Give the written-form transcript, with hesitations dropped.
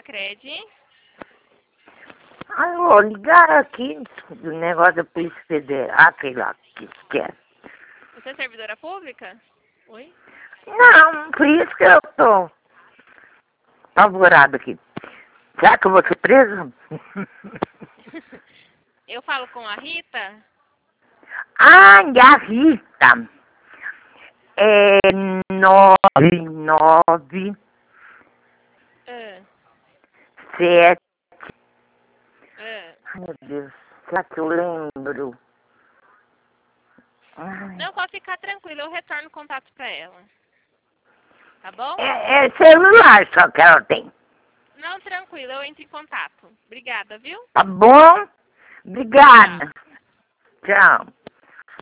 Crede. Alô, ligaram aqui do negócio da Polícia Federal, aquele lá que esquece. Você é servidora pública? Oi? Não, por isso que eu tô apavorado aqui. Será que eu vou ser preso? Eu falo com a Rita? Ah, e a Rita. É 99 Ah, 7. ah. Ai, meu Deus, será que eu lembro? Ai. Não, pode ficar tranquila, eu retorno o contato pra ela. Tá bom? É celular só que ela tem. Não, tranquilo, eu entro em contato. Obrigada, viu? Tá bom? Obrigada. Tchau.